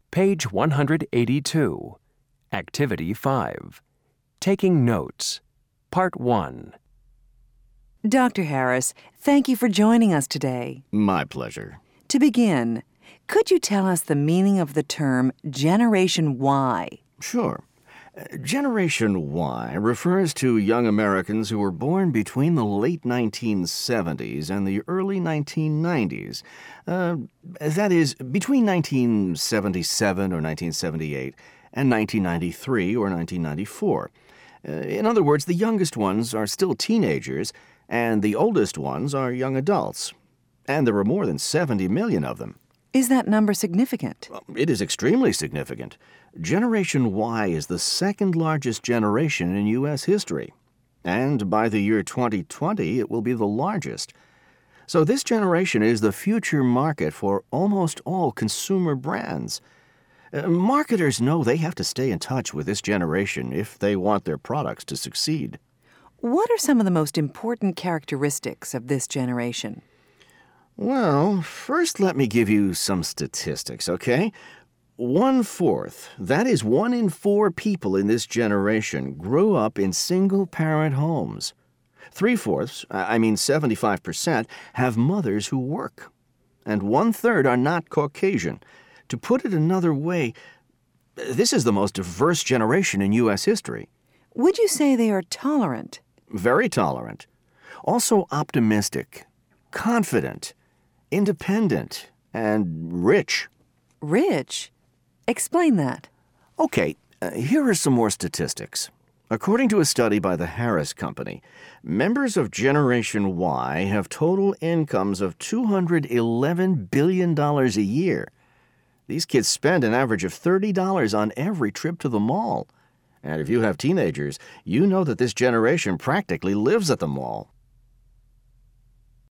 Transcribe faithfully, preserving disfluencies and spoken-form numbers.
Page one hundred eighty-two. Activity five. Taking Notes. Part one. Doctor Harris, thank you for joining us today. My pleasure. To begin, could you tell us the meaning of the term Generation Y? Sure. Uh, Generation Y refers to young Americans who were born between the late nineteen seventies and the early nineteen nineties. Uh, that is, between nineteen seventy-seven or nineteen seventy-eight and nineteen ninety-three or nineteen ninety-four. Uh, in other words, the youngest ones are still teenagers, and the oldest ones are young adults. And there are more than seventy million of them. Is that number significant? Well, it is extremely significant. Generation Y is the second largest generation in U S history. And by the year twenty twenty, it will be the largest. So this generation is the future market for almost all consumer brands. Uh, marketers know they have to stay in touch with this generation if they want their products to succeed. What are some of the most important characteristics of this generation? Well, first let me give you some statistics, okay? One-fourth, that is one in four people in this generation, grew up in single-parent homes. Three-fourths, I mean seventy-five percent, have mothers who work. And one-third are not Caucasian. To put it another way, this is the most diverse generation in U S history. Would you say they are tolerant? Very tolerant. Also optimistic, confident, independent, and rich. Rich? Explain that. Okay, uh, here are some more statistics. According to a study by the Harris Company, members of Generation Y have total incomes of two hundred eleven billion dollars a year. These kids spend an average of thirty dollars on every trip to the mall. And if you have teenagers, you know that this generation practically lives at the mall.